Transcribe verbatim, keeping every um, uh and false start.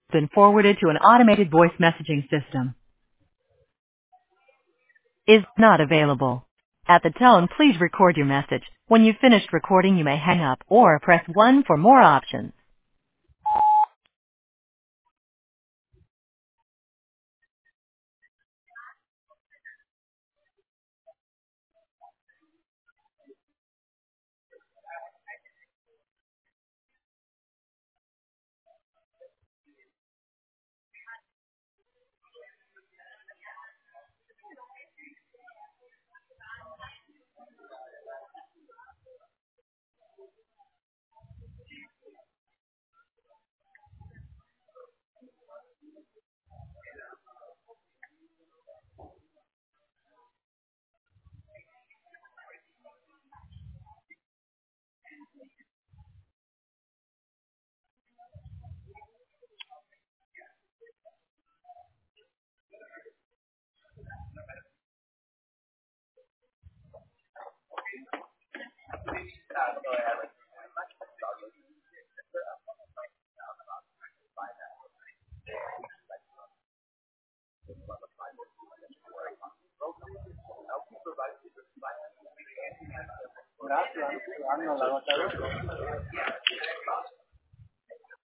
Been forwarded to an automated voice messaging system. Is not available. At the tone, please record your message. When you've finished recording, you may hang up or press one for more options. Gracias, no la